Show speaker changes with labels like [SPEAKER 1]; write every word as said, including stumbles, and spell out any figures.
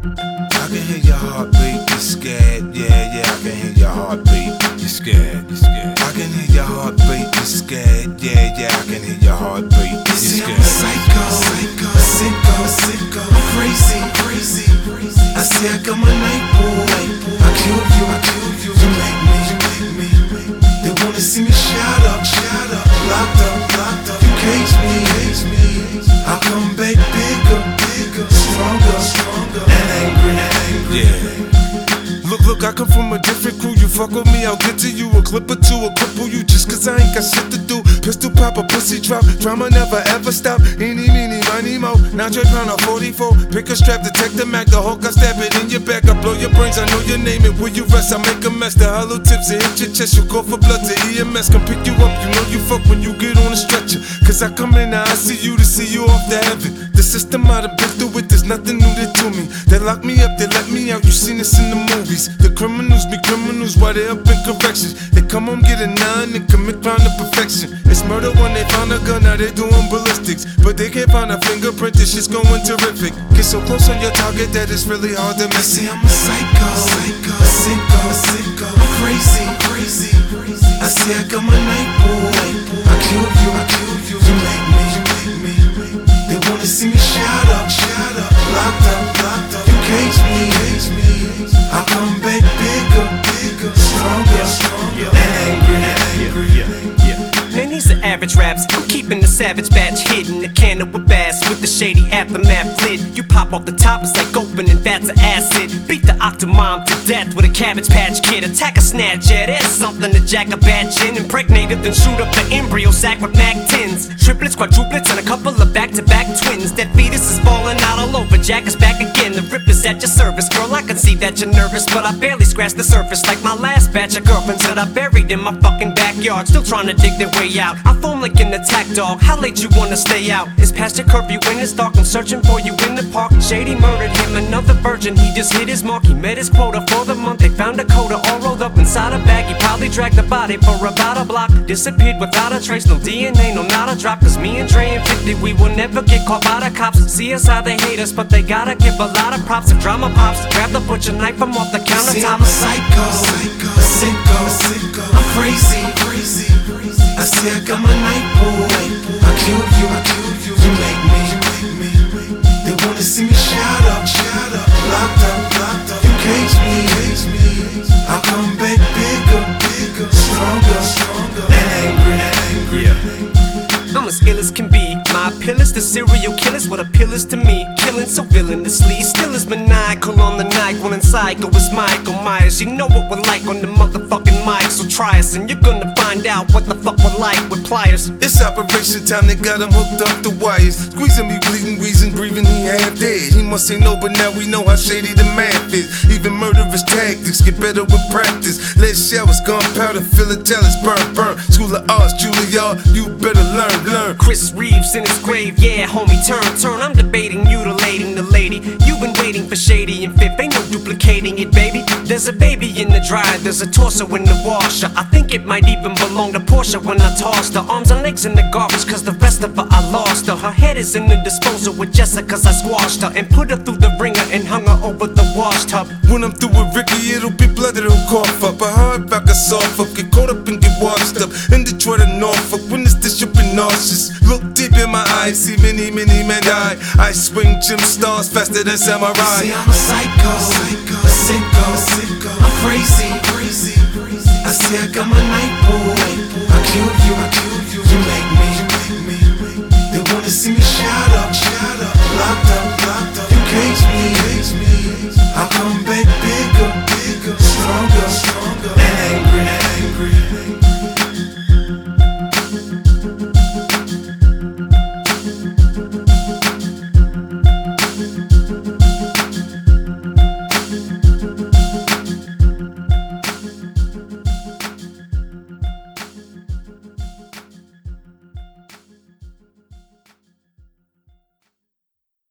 [SPEAKER 1] I can hear your heartbeat, you're scared. Yeah, yeah, I can hear your heartbeat. You're scared, you're scared. I can hear your heartbeat, you're scared. Yeah, yeah, I can hear your heartbeat. You're scared. I'm a psycho, psycho, sicko, sicko. I'm crazy, crazy. I say I got my night boy. I kill you, I kill you. You make me, you make me. They wanna see me shut up, shut up. Locked up, locked up. You cage me, cage me. I come back bigger, bigger, stronger, stronger, and angry, angry. Yeah. Look, look, I come from a different crew. You fuck with me, I'll get to you. A clip or two, a cripple you just cause I ain't got shit to do. Pistol pop, a pussy drop. Drama never ever stop. Eeny, meeny, miny, mo. Now Dre pound a forty-four. Pick a strap, detect the Mac. The Hulk, I stab it in your back. I blow your brains, I know your name. And where you rest, I make a mess. The hollow tips, it hit your chest. You call for blood to E M S. Come pick you up, you know you fuck when you get on a stretcher. Cause I come in now, I see you to see you off to heaven. The system I done been through it, there's nothing new there to me. They lock me up, they let me out, you seen this in the movies. The criminals be criminals while they up in corrections. They come home, get a nine, and commit crime to perfection. It's murder when they found a gun, now they doing ballistics. But they can't find a fingerprint, this shit's going terrific. Get so close on your target that it's really hard to miss. I say I'm a psycho, psycho, sicko, sicko. I'm crazy, crazy. I say I got my night boy. I kill you, I kill you. You make me, you make me. They wanna see me shut up, shut up. Locked up, locked up. You cage me, cage me. I come back bigger, bigger, stronger, stronger, and angry, angry.
[SPEAKER 2] Yeah, yeah. Man, these are average raps. I'm keeping the savage batch hidden. The can of a bass with the shady aftermath lid. You pop off the top, it's like opening vats of acid. Beat the Octomom to death with a Cabbage Patch Kid. Attack a snatch, yeah, there's something to jack a batch in. Impregnated, then shoot up the embryo sac with Mac tens. Triplets, quadruplets, and a couple of back-to-back twins. That fetus is falling out all over. Jack is back again. The rip is at your service, girl. I can see that you're nervous, but I barely scratched the surface. Like my last batch of girlfriends that I buried in my fucking backyard, still trying to dig their way out. I foam like an attack dog. How late you wanna stay out? It's past your curfew when it's dark. I'm searching for you in the park. Shady murdered him, another virgin. He just hit his mark. He met his quota for the month. They found a coda all rolled up inside a bag. He probably dragged the body for about a block. Disappeared without a trace. No D N A, no not a drop. Cause me and Dre and fifty, we will never get caught by the cops. See us how they hate us, but they gotta give a lot of props. If drama pops, grab the butcher knife from off the countertop.
[SPEAKER 1] See, I'm a psycho, psycho, sicko, sicko. I'm crazy, crazy. I say I got my night boy. I kill you, I kill you. You make me, you make me. They wanna see me shut up, shut up. Locked up, locked up. You cage me, cage me. I come back bigger, bigger, stronger, stronger, and angry, angry.
[SPEAKER 2] Yeah. I'm as ill as can be. My appeal is to serial killers, what appeal is to me. Killing so villainously, still is maniacal on the night. When in psycho is Michael Myers. You know what we're like on the motherfucking mic. So try us and you're gonna find out what the fuck we're like with pliers.
[SPEAKER 1] It's operation time, they got him hooked up the wires. Squeezing me, bleeding, wheezing, breathing, he half dead. He must say no, but now we know how shady the math is. Even murderous tactics get better with practice. Lead showers, gunpowder, philatelics, burn, burn. School of Arts, Juilliard, you better learn, learn.
[SPEAKER 2] Chris Reeves in his grave, yeah, homie, turn, turn. I'm debating, mutilating the lady. You've been waiting for Shady and Fifth, ain't no duplicating it, baby. There's a baby in the dryer, there's a torso in the washer. I think it might even belong to Portia when I tossed her. Arms and legs in the garbage, cause the rest of her I lost her. Her head is in the disposal with Jessica, cause I squashed her. And put her through the ringer and hung her over the wash tub.
[SPEAKER 1] When I'm through with Ricky, it'll be blood that'll cough up. A hard back, a soft up, get caught up and get washed up. In Detroit and Norfolk, when it's this, you'll be nauseous. Look deep in my eyes, see many, many men die. I swing gym stars faster than samurai. See, I'm a psycho, psycho, sicko, sicko. I'm crazy, crazy. I say I got my night boy. I kill you, I kill you. You make me, you make me.